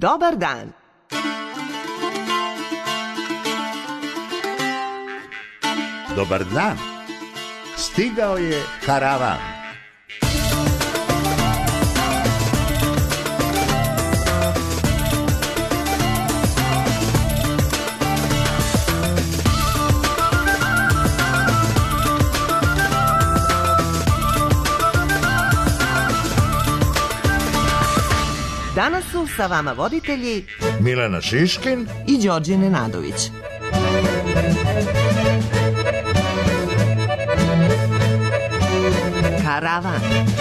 Dobar dan. Dobar dan. Stigao je karavan. Danas su sa vama voditelji Milena Šiškin i Đorđe Nenadović. Karavan.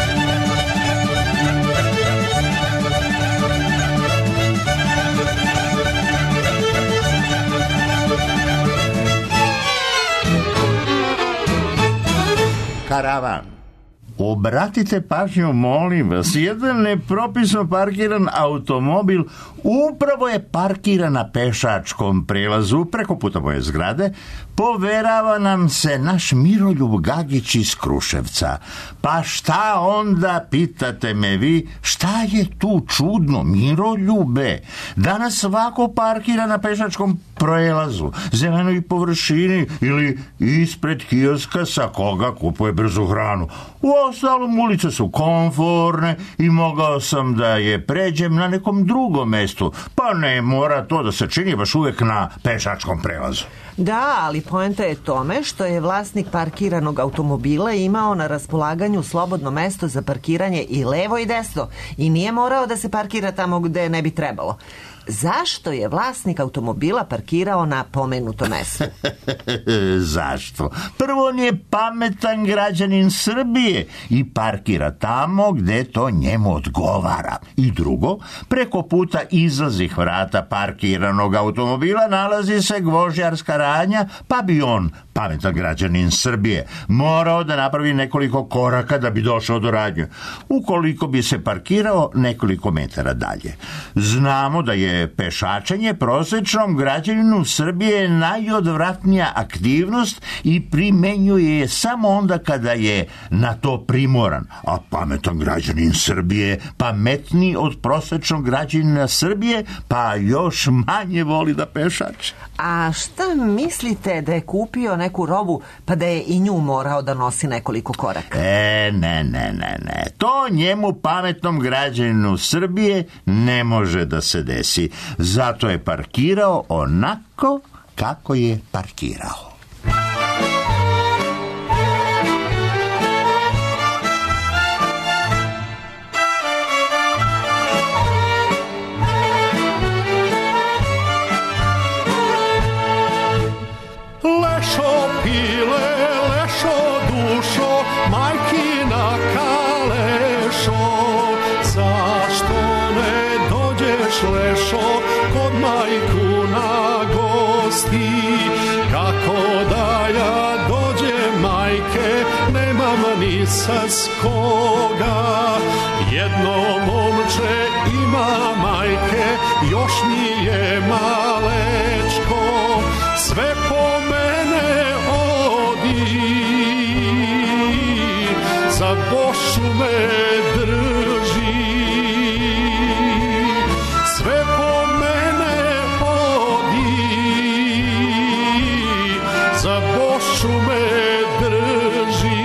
Karavan. Obratite pažnju, molim vas, jedan nepropisno parkiran automobil upravo je parkiran na pešačkom prelazu preko puta moje zgrade. Poverava nam se naš Miroljub Gagić iz Kruševca. Pa šta onda, pitate me vi, šta je tu čudno, Miroljube? Danas svako parkira na pešačkom prelazu, zelenoj površini ili ispred kioska sa koga kupuje brzu hranu. Uostalom, ulice su komforne i mogao sam da je pređem na nekom drugom mestu, pa ne mora to da se čini baš uvek na pešačkom prelazu. Da, ali poenta je tome što je vlasnik parkiranog automobila imao na raspolaganju slobodno mesto za parkiranje i levo i desno i nije morao da se parkira tamo gde ne bi trebalo. Zašto je vlasnik automobila parkirao na pomenuto mesto? Zašto? Prvo, on je pametan građanin Srbije i parkira tamo gde to njemu odgovara. I drugo, preko puta izlaznih vrata parkiranog automobila nalazi se gvožđarska radnja, pa bi on, pametan građanin Srbije, morao da napravi nekoliko koraka da bi došao do radnje. Ukoliko bi se parkirao nekoliko metara dalje. Znamo da je pešačenje prosečnom građaninu Srbije najodvratnija aktivnost i primenjuje je samo onda kada je na to primoran. A pametan građanin Srbije, pametniji od prosečnog građanina Srbije, pa još manje voli da pešače. A šta mislite da je kupio neku robu pa da je i nju morao da nosi nekoliko koraka? Ne. To njemu, pametnom građaninu Srbije, ne može da se desi. Zato je parkirao onako kako je parkirao. Lešo pile, lešo dušo, majkina kalešo, zašto ne dođeš lešo kod majku na gosti? Kako da ja dođem, majke, nemam ni sa koga. Jedno momče ima, majke, još nije malečko, sve po mene odi, za bošu me drži. Sve po mene odi, za bošu me drži.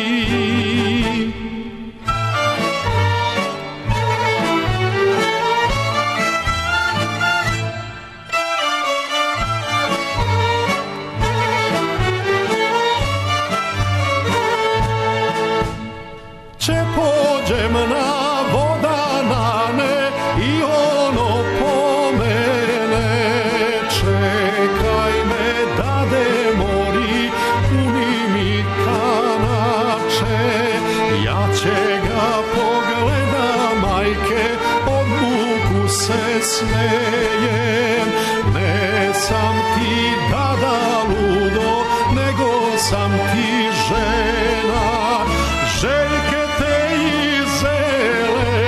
Če pođem na vodanane i ono pomene, čekaj me dade mori, puni mi kanače, ja će ga pogledam, majke, od muku se smejem. Ne sam ti dada ludo, nego sam ti žena, željke te izele,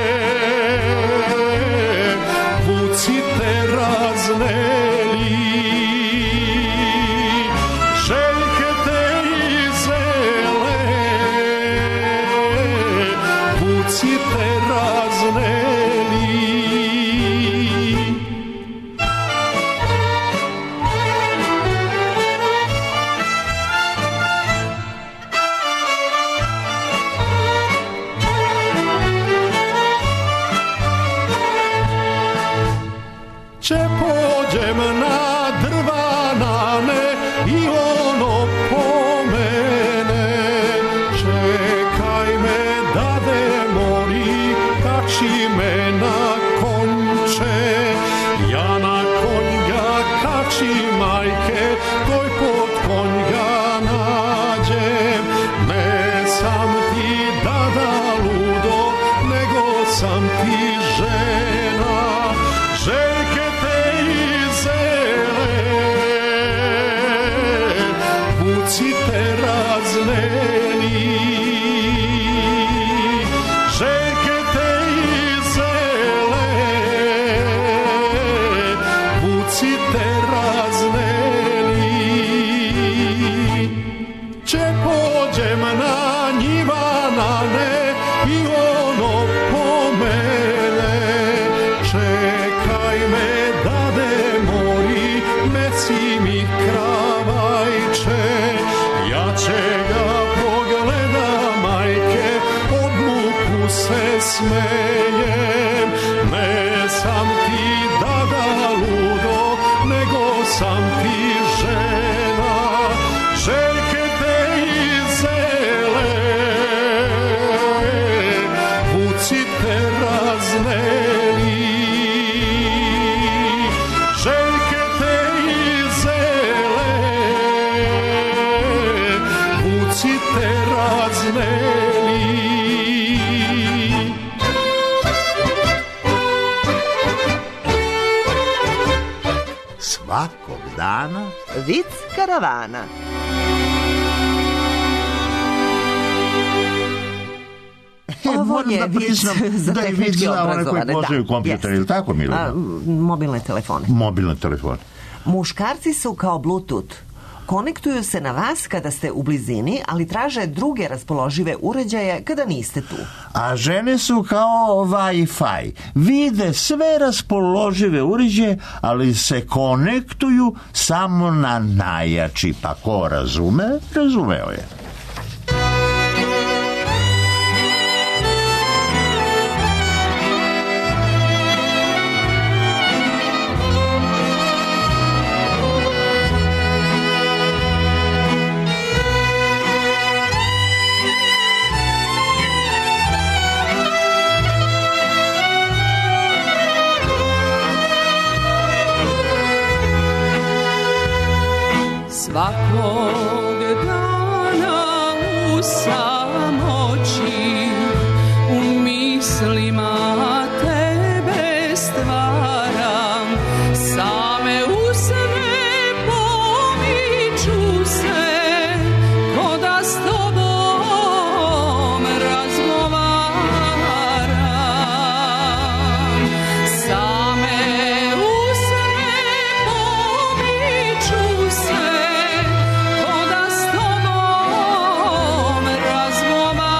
vuci te razneli. Željke te izele, vuci te razneli. Če pođem na drvanane i ono pomene, čekaj me dade mori, kači me na konče, ja na konjga kači majke, toj pod konjga nađem, ne sam ti dada ludo, nego sam ti žena, željke te izele, vuci te razneli, željke te izele, vuci te razneli, če pođem na njivanane i ono pomene, čekaj me dade mori, meci mi kravajče, ja će ga pogleda majke, od muku se smejem, ne sam ti dada ludo, nego sam ti žena, željke te izele, vuci te razneli, željke te izele, vuci te razneli. Svakog dana Vic karavana. Ovo moram je da vic priznam za da je vic tehnički za one koji obrazovane. poznaju kompjuter, ili tako, Milena? Mobilne telefone. Mobilne telefone. Muškarci su kao Bluetooth. Konektuju se na vas kada ste u blizini, ali traže druge raspoložive uređaje kada niste tu. A žene su kao Wi-Fi. Vide sve raspoložive uređaje, ali se konektuju samo na najjači. Pa ko razume, razumeo je. Svakog dana u samoći u mislima tebe stvaram, same usne pomiču se, ko da s tobom razgovaram. Same usne pomiču se, ko da s tobom razgovaram.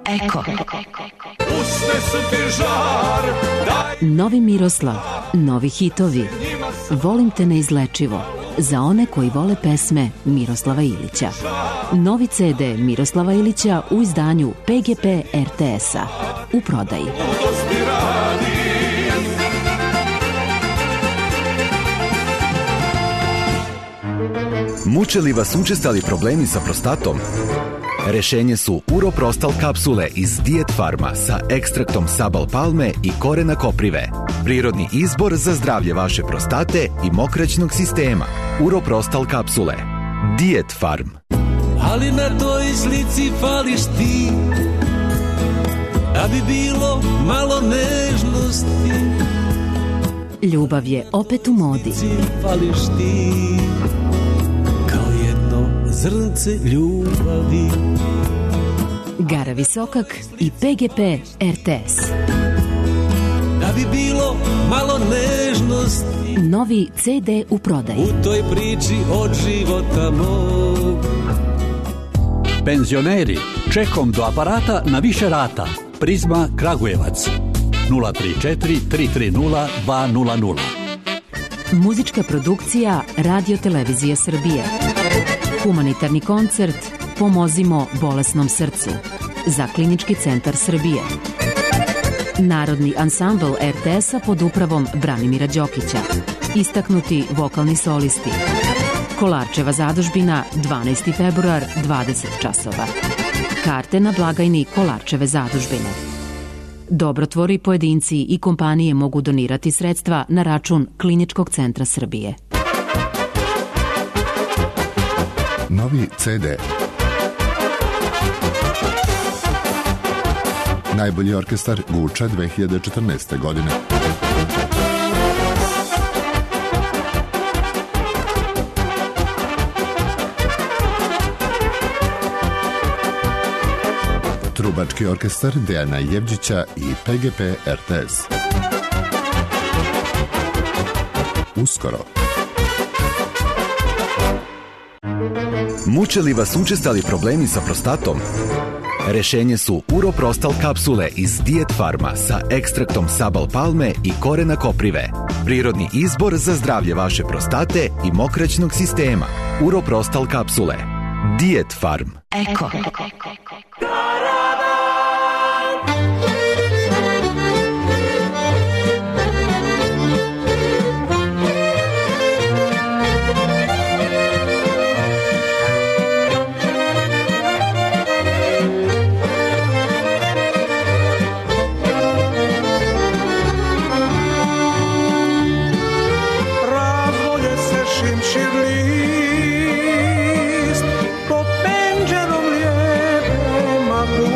Eko. Usne su ti žar, daj Novi Miroslav, novi hitovi. Volim te neizlečivo. Za one koji vole pesme Miroslava Ilića. Novi CD Miroslava Ilića u izdanju PGP RTS-a. U prodaji. ludosti radi. Muče li vas učestali problemi sa prostatom? Rešenje su Uroprostal kapsule iz Diet Farma sa ekstraktom sabal palme i korena koprive. Prirodni izbor za zdravlje vaše prostate i mokraćnog sistema. Uroprostal kapsule. Diet Farm. Ali na toj slici fališ ti, da bi bilo malo nežnosti. Ljubav je opet u modi. Fališ ti, kao jedno zrnce ljubavi. Gara Visokak i PGP RTS. Da bi bilo malo nežnosti Novi CD u prodaji. u toj priči od života mog. Penzioneri, čekom do aparata na više rata. Prizma Kragujevac 034 330 200. Muzička produkcija Radio Televizije Srbije. Humanitarni koncert Pomozimo bolesnom srcu za Klinički centar Srbije. Narodni ansambl RTS-a pod upravom Branimira Đokića. Istaknuti vokalni solisti. Kolarčeva zadužbina 12. februar 20 časova. Karte na blagajni Kolarčeve zadužbine. Dobrotvori, pojedinci i kompanije mogu donirati sredstva na račun Kliničkog centra Srbije. Novi CD. Najbolji orkestar Guča 2014. godine. Trubački orkestar Dejana Jevđića i PGP RTS. Uskoro. Muče li vas učestali problemi sa prostatom? Rešenje su Uroprostal kapsule iz Diet Farma sa ekstraktom sabal palme i korena koprive. Prirodni izbor za zdravlje vaše prostate i mokraćnog sistema. Uroprostal kapsule. Diet Farm. Eko. Razbolje se šimšir list, pod penđerom lijepe magle.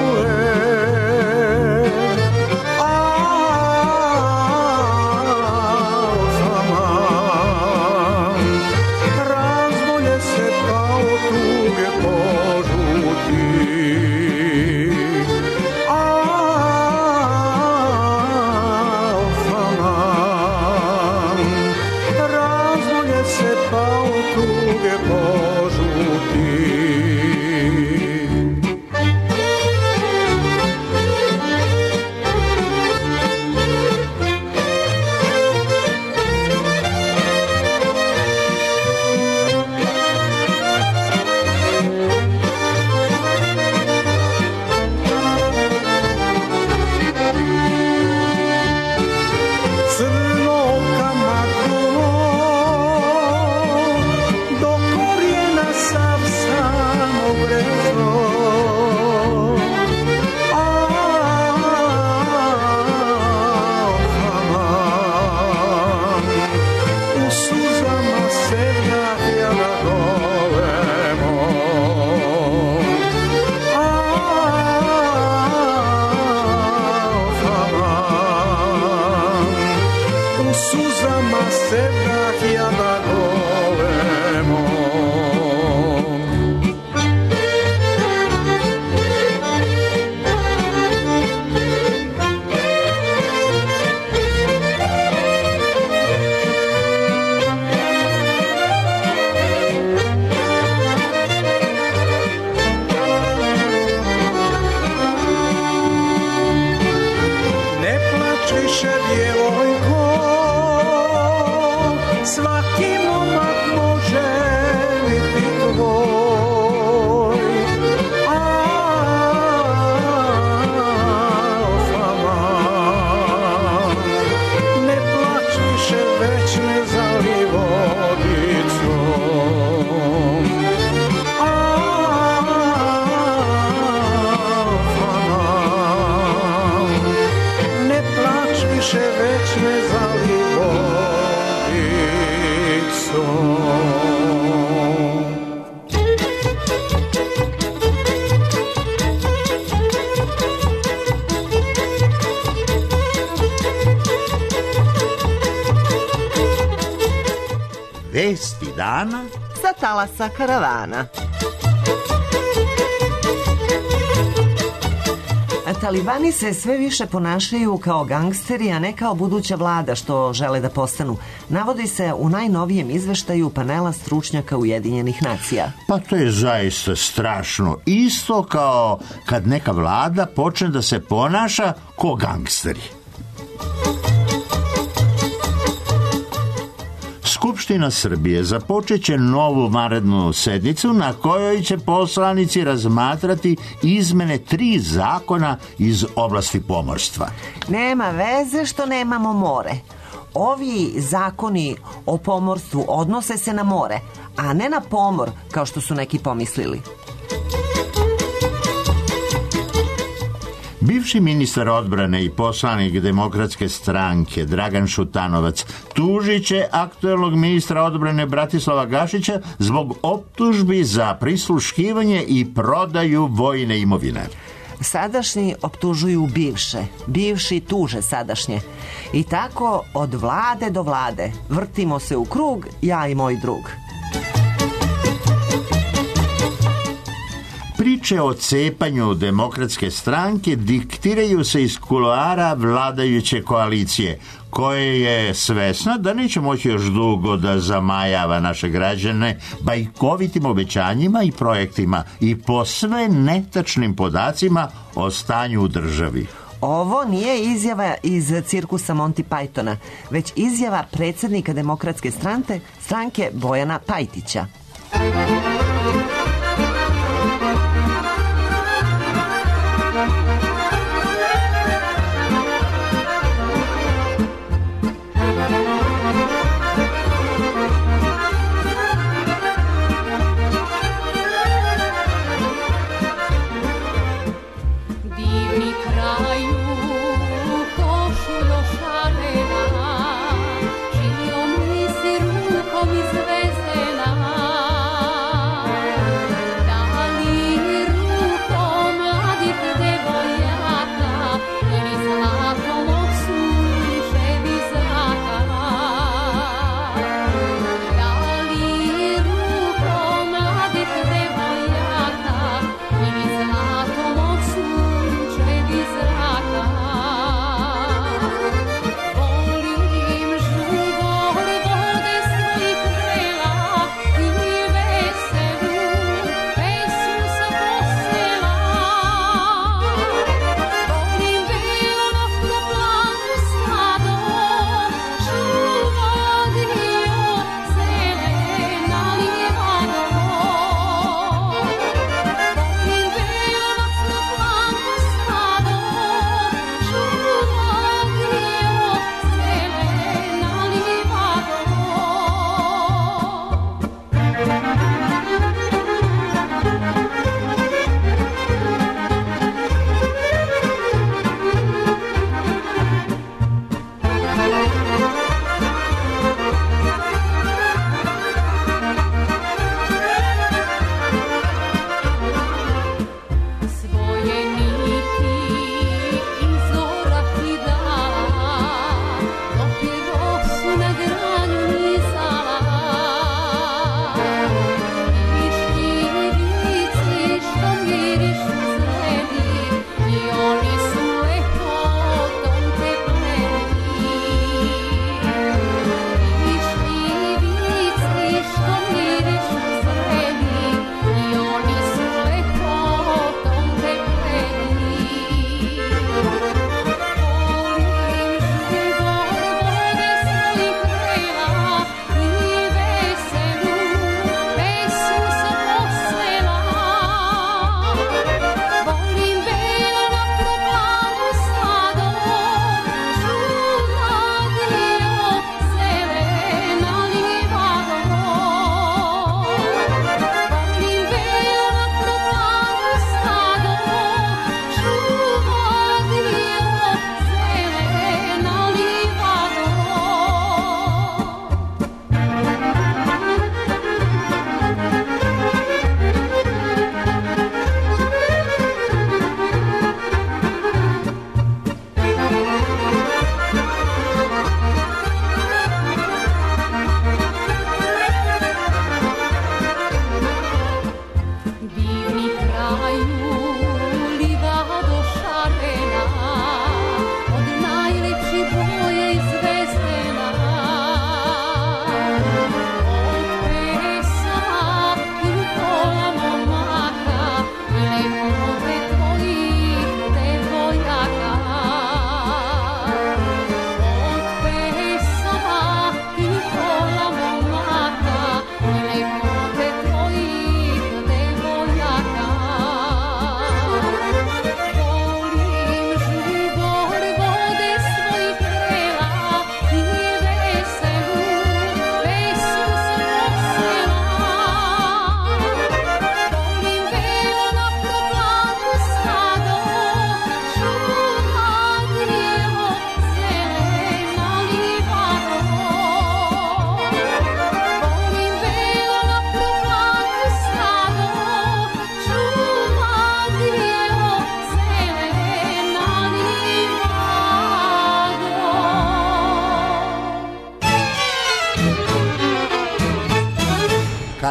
više već me zalivo vodicom. Vesti dana sa talasa karavana. Talibani se sve više ponašaju kao gangsteri, a ne kao buduća vlada što žele da postanu. Navodi se u najnovijem izveštaju panela stručnjaka Ujedinjenih nacija. Pa to je zaista strašno. Isto kao kad neka vlada počne da se ponaša ko gangsteri. Skupština Srbije započeće novu vanrednu sednicu na kojoj će poslanici razmatrati izmene 3 zakona iz oblasti pomorstva. Nema veze što nemamo more. Ovi zakoni o pomorstvu odnose se na more, a ne na pomor, kao što su neki pomislili. Bivši ministar odbrane i poslanik Demokratske stranke Dragan Šutanovac tužit će aktuelnog ministra odbrane Bratislava Gašića zbog optužbi za prisluškivanje i prodaju vojne imovine. Sadašnji optužuju bivše, bivši tuže sadašnje. I tako od vlade do vlade vrtimo se u krug, ja i moj drug. Priče o cepanju Demokratske stranke diktiraju se iz kuloara vladajuće koalicije, koje je svesna da neće moći još dugo da zamajava naše građane bajkovitim obećanjima i projektima i posve netačnim podacima o stanju u državi. Ovo nije izjava iz cirkusa Monty Pythona, već izjava predsjednika Demokratske stranke Bojana Pajtića. Da li rukom mladih devojaka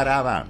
paravan.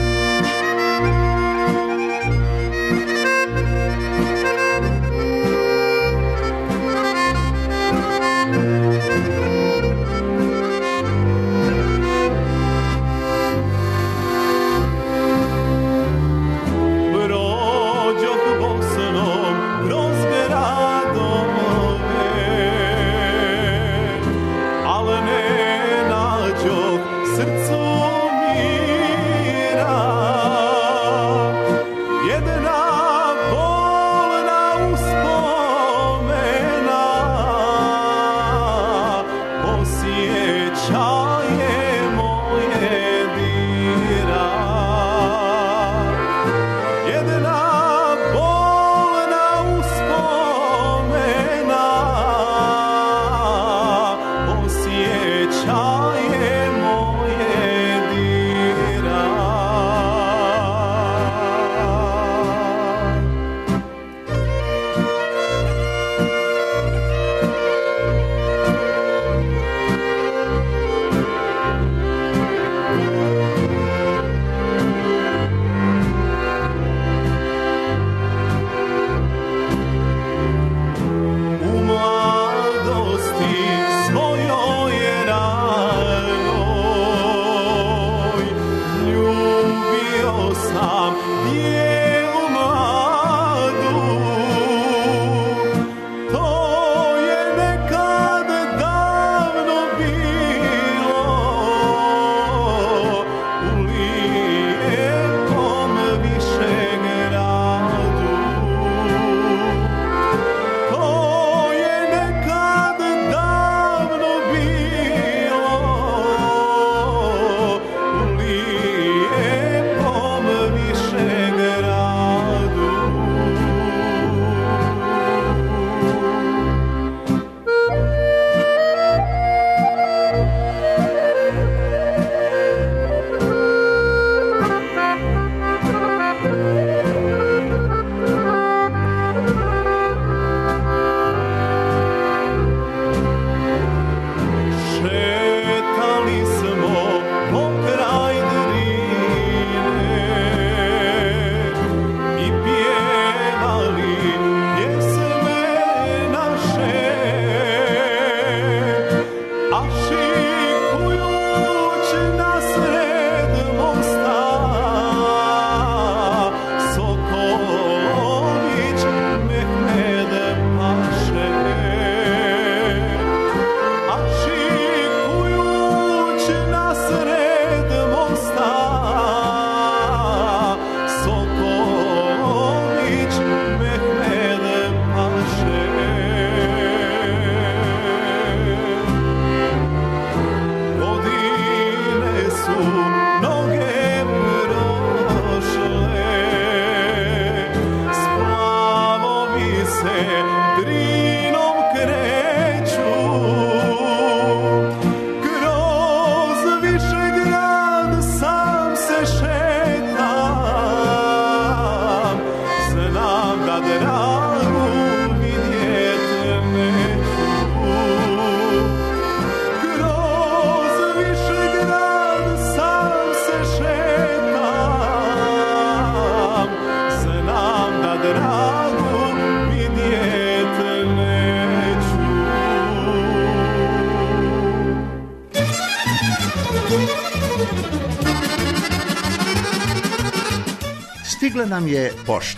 Stigla nam je pošta.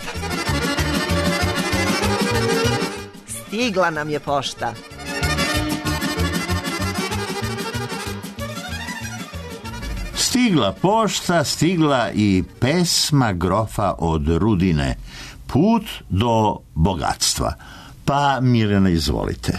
Stigla nam je pošta. Stigla pošta, stigla i pesma grofa od Rudine. Put do bogatstva. Pa, Mirjana, izvolite.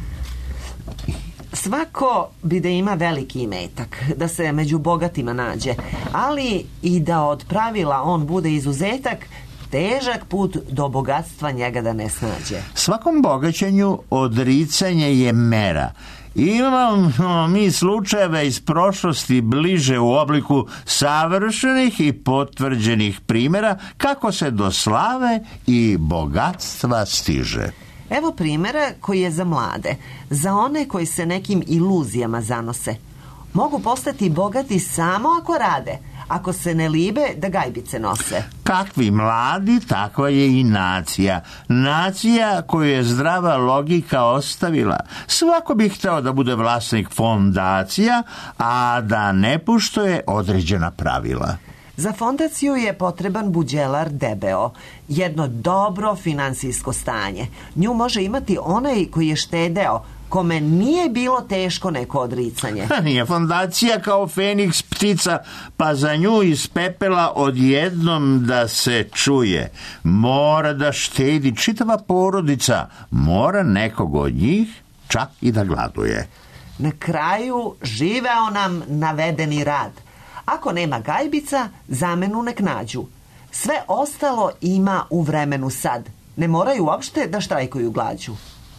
Svako bi da ima veliki imetak, da se među bogatima nađe, ali i da od pravila on bude izuzetak, težak put do bogatstva njega da ne snađe. Svakom bogaćenju odricanje je mera. Imamo mi slučajeve iz prošlosti bliže u obliku savršenih i potvrđenih primjera kako se do slave i bogatstva stiže. Evo primjera koji je za mlade, za one koji se nekim iluzijama zanose. Mogu postati bogati samo ako rade, ako se ne libe da gajbice nose. Kakvi mladi, takva je i nacija. Nacija koju je zdrava logika ostavila. Svako bi hteo da bude vlasnik fondacija, a da ne poštuje određena pravila. Za fondaciju je potreban buđelar debeo, jedno dobro finansijsko stanje. Nju može imati onaj koji je štedeo, kome nije bilo teško neko odricanje. Nije fondacija kao Feniks ptica, pa za nju iz pepela odjednom da se čuje. Mora da štedi čitava porodica, mora nekog od njih čak i da gladuje. Na kraju živeo nam navedeni rad. Ako nema gajbica, zamenu nek nađu. Sve ostalo ima u vremenu sad. Ne moraju uopšte da štrajkuju glađu.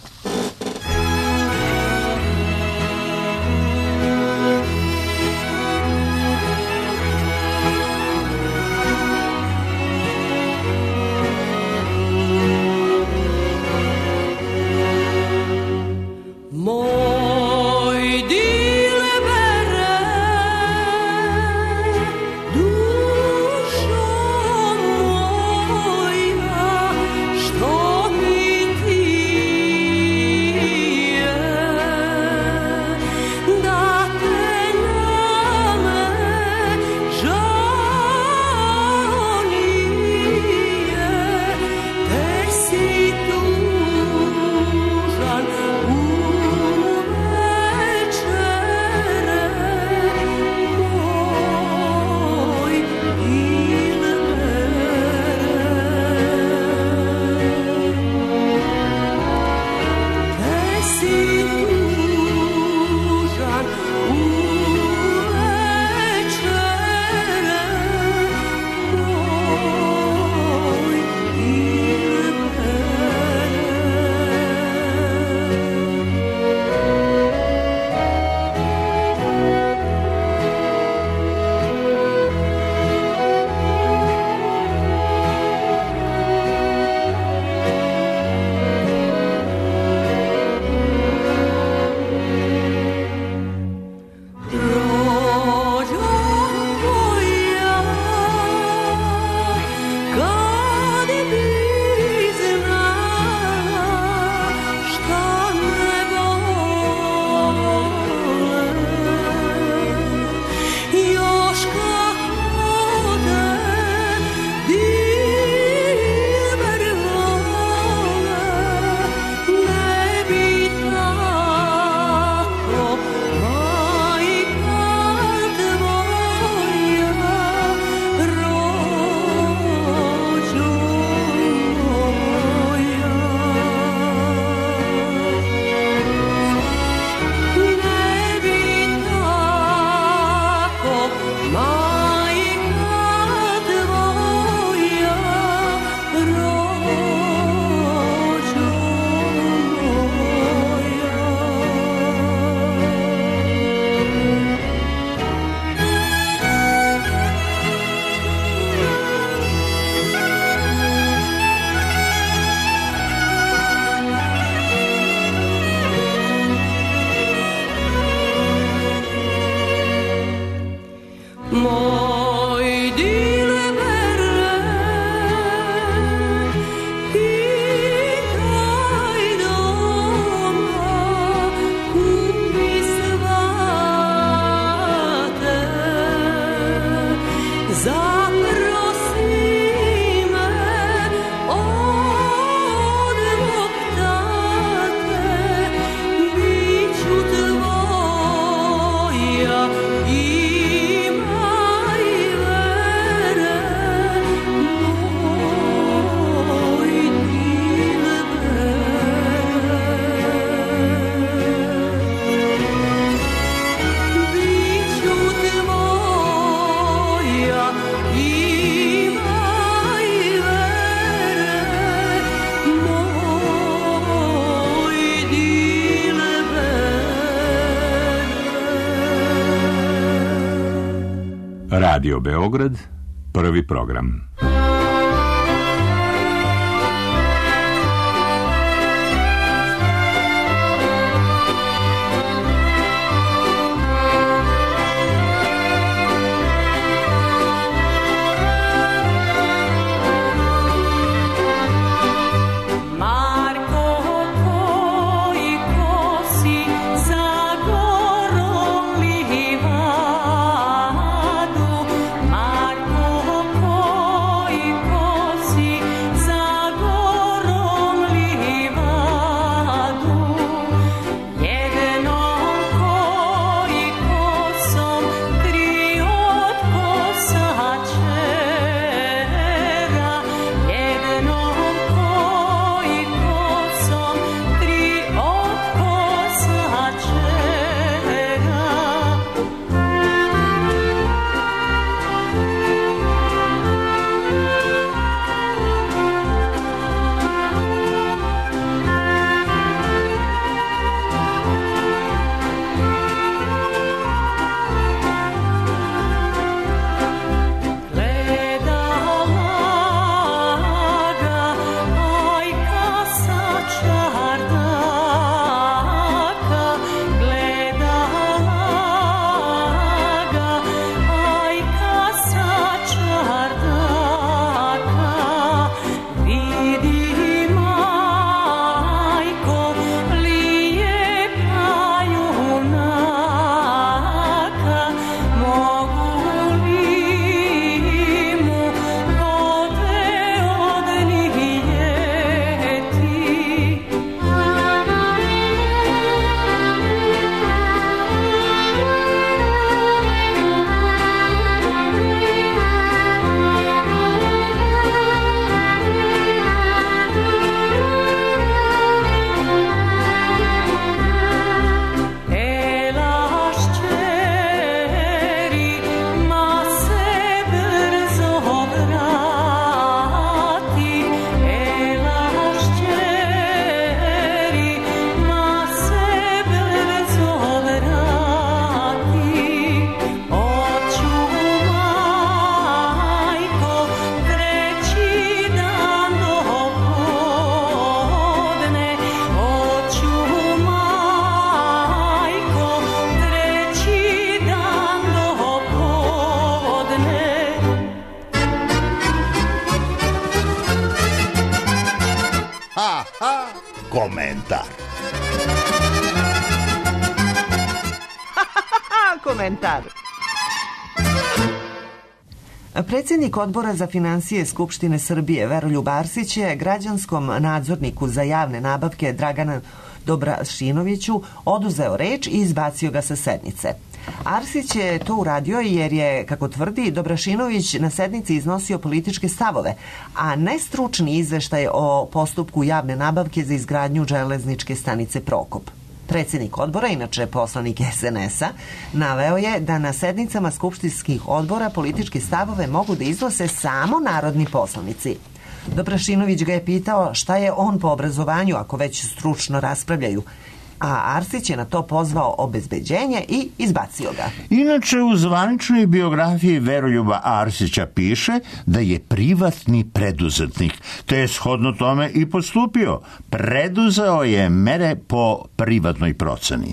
Radio Beograd, prvi program. Komentar. Komentar. Predsjednik Odbora za financije Skupštine Srbije Veroljub Arsić je građanskom nadzorniku za javne nabavke Draganu Dobrašinoviću oduzeo reč i izbacio ga sa sednice. Arsić je to uradio jer je, kako tvrdi, Dobrašinović na sednici iznosio političke stavove, a ne stručni izveštaj o postupku javne nabavke za izgradnju železničke stanice Prokop. Predsjednik odbora, inače poslanik SNS-a, naveo je da na sednicama skupštinskih odbora političke stavove mogu da iznose samo narodni poslanici. Dobrašinović ga je pitao šta je on po obrazovanju ako već stručno raspravljaju, a Arsić je na to pozvao obezbeđenje i izbacio ga. Inače, u zvaničnoj biografiji Veroljuba Arsića piše da je privatni preduzetnik, te je shodno tome i postupio. Preduzeo je mere po privatnoj proceni.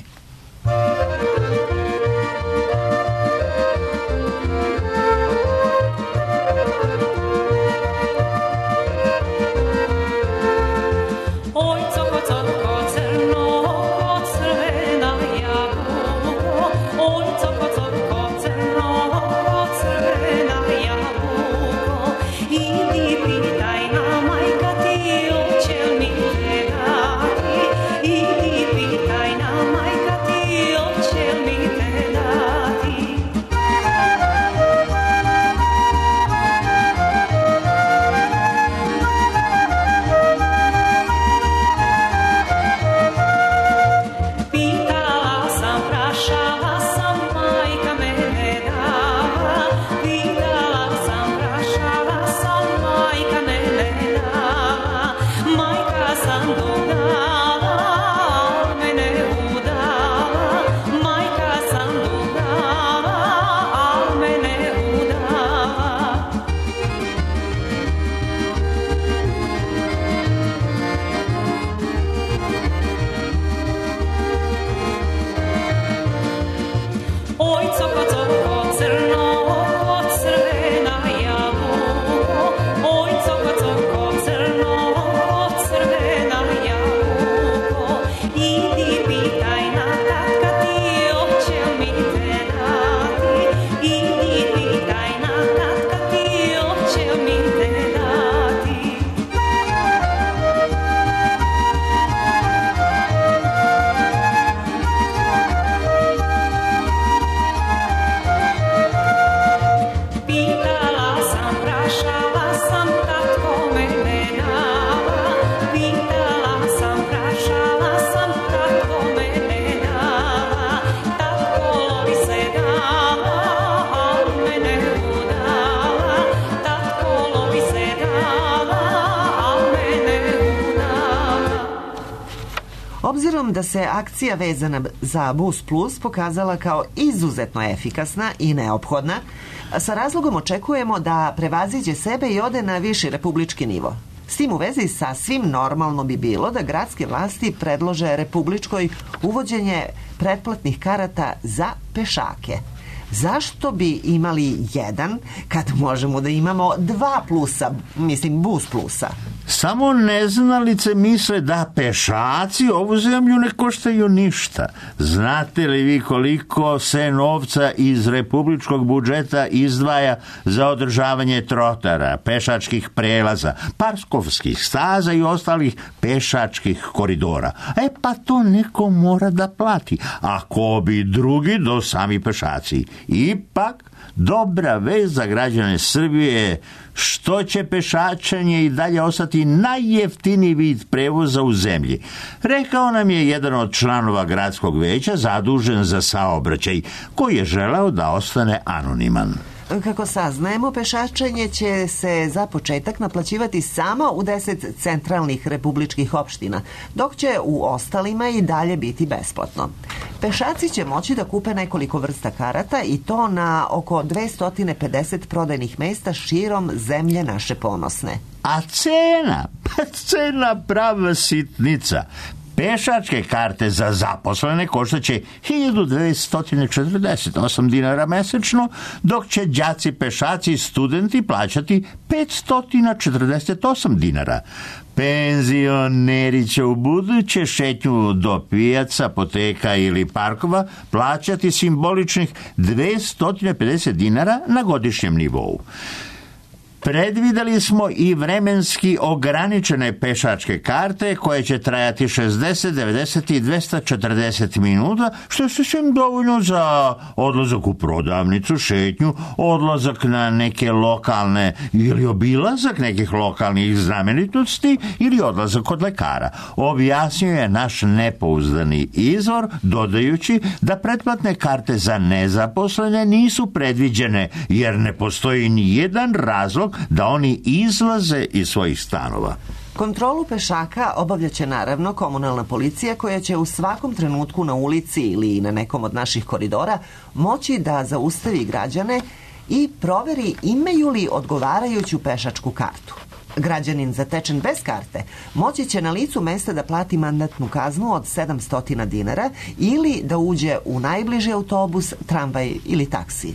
Obzirom da se akcija vezana za Bus Plus pokazala kao izuzetno efikasna i neophodna, sa razlogom očekujemo da prevaziđe sebe i ode na viši republički nivo. S tim u vezi sasvim normalno bi bilo da gradske vlasti predlože republičkoj uvođenje pretplatnih karata za pešake. Zašto bi imali jedan kad možemo da imamo 2 plusa, mislim Bus Plusa? Samo neznalice misle da pešaci ovu zemlju ne koštaju ništa. Znate li vi koliko se novca iz republičkog budžeta izdvaja za održavanje trotara, pešačkih prelaza, parkovskih staza i ostalih pešačkih koridora? Pa to neko mora da plati. A ko bi drugi do sami pešaci? Ipak, dobra vest za građane Srbije što će pešačenje i dalje ostati najjeftiniji vid prevoza u zemlji. Rekao nam je jedan od članova gradskog veća zadužen za saobraćaj, koji je želeo da ostane anoniman. Kako saznajemo, pešačenje će se za početak naplaćivati samo u 10 centralnih republičkih opština, dok će u ostalima i dalje biti besplatno. Pešaci će moći da kupe nekoliko vrsta karata i to na oko 250 prodajnih mesta širom zemlje naše ponosne. A cena? Pa cena prava sitnica. Pešačke karte za zaposlene koštaće 1248 dinara mesečno, dok će đaci, pešaci i studenti plaćati 548 dinara. Penzioneri će u buduće šetnju do pijaca, apoteka ili parkova plaćati simboličnih 250 dinara na godišnjem nivou. Predvideli smo i vremenski ograničene pešačke karte koje će trajati 60, 90 i 240 minuta, što je sasvim dovoljno za odlazak u prodavnicu, šetnju, odlazak na neke lokalne ili obilazak nekih lokalnih znamenitosti ili odlazak kod lekara. Objasnio je naš nepouzdani izvor, dodajući da pretplatne karte za nezaposlene nisu predviđene jer ne postoji ni jedan razlog da oni izlaze iz svojih stanova. Kontrolu pešaka obavljaće naravno komunalna policija koja će u svakom trenutku na ulici ili na nekom od naših koridora moći da zaustavi građane i proveri imaju li odgovarajuću pešačku kartu. Građanin zatečen bez karte moći će na licu mesta da plati mandatnu kaznu od 700 dinara ili da uđe u najbliži autobus, tramvaj ili taksi.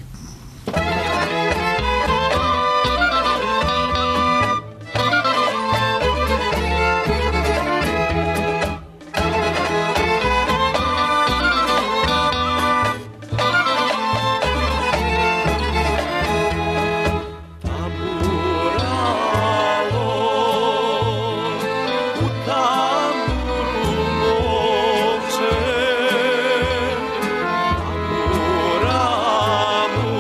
Tamburamo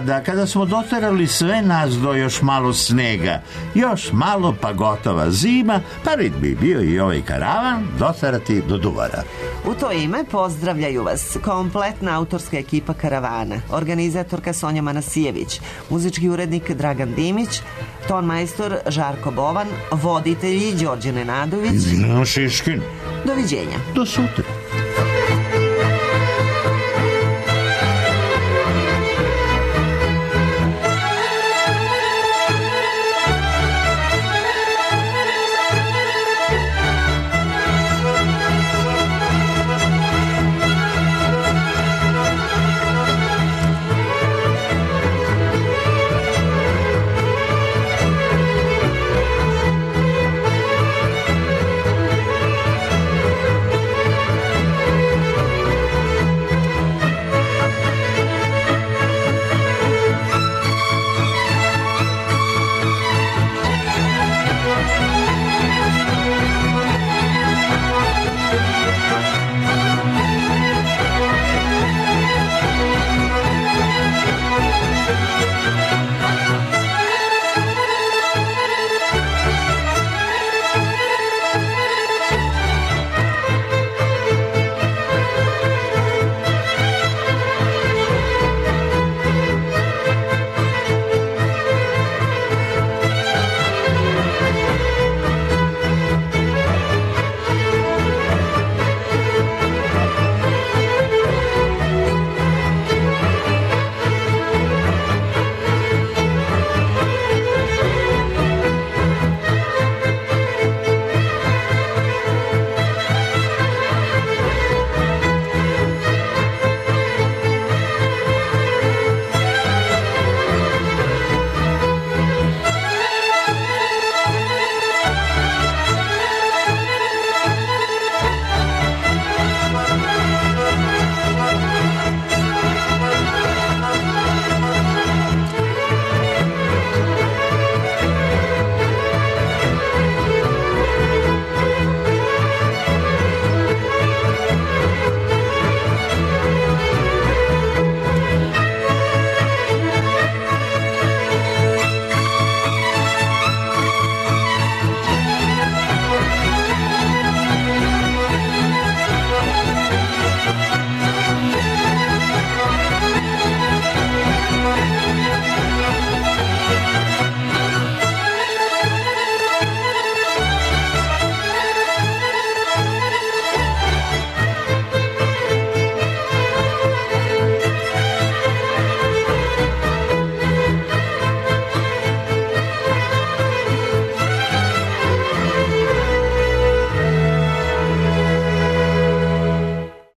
da kada smo doterali sve nas do još malo snega, još malo pa gotova zima, pa rid bi bio i ovaj karavan doterati do Duvara. U to ime pozdravljaju vas kompletna autorska ekipa karavana, organizatorka Sonja Manasijević, muzički urednik Dragan Dimić, ton majstor Žarko Bovan, voditelji Đorđe Nenadović. No, Šiškin. Doviđenja. Do sutra.